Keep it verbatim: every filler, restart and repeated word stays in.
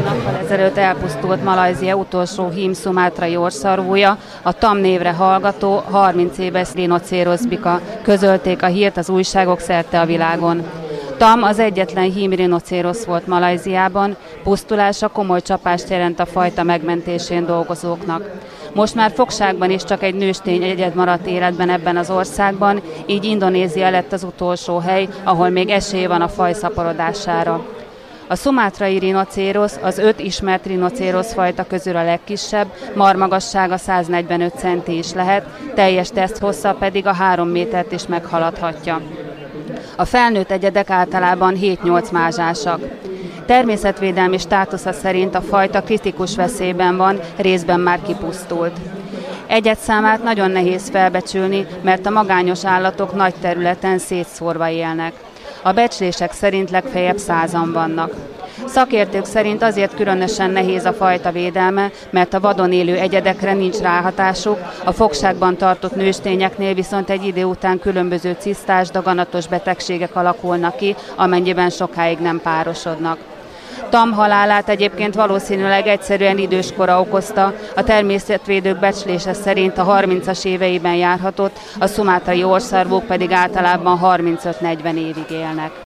nappal ezelőtt elpusztult Malajzia utolsó hím szumátrai orrszarvúja, a Tam névre hallgató, harminc éves rinocéroszbika, közölték a hírt az újságok szerte a világon. Tam az egyetlen hím rinocérosz volt Malajziában, pusztulása komoly csapást jelent a fajta megmentésén dolgozóknak. Most már fogságban is csak egy nőstény egyed maradt életben ebben az országban, így Indonézia lett az utolsó hely, ahol még esély van a faj szaporodására. A szumátrai rinocérosz az öt ismert rinocérosz fajta közül a legkisebb, marmagassága száznegyvenöt centi is lehet, teljes testhossza pedig a három métert is meghaladhatja. A felnőtt egyedek általában hét-nyolc mázsásak. Természetvédelmi státusza szerint a fajta kritikus veszélyben van, részben már kipusztult. Egyed számát nagyon nehéz felbecsülni, mert a magányos állatok nagy területen szétszórva élnek. A becslések szerint legfeljebb százan vannak. Szakértők szerint azért különösen nehéz a fajta védelme, mert a vadon élő egyedekre nincs ráhatásuk, a fogságban tartott nőstényeknél viszont egy idő után különböző cisztás, daganatos betegségek alakulnak ki, amennyiben sokáig nem párosodnak. Tam halálát egyébként valószínűleg egyszerűen időskora okozta, a természetvédők becslése szerint a harmincas éveiben járhatott, a szumátrai orrszarvúk pedig általában harmincöt-negyven évig élnek.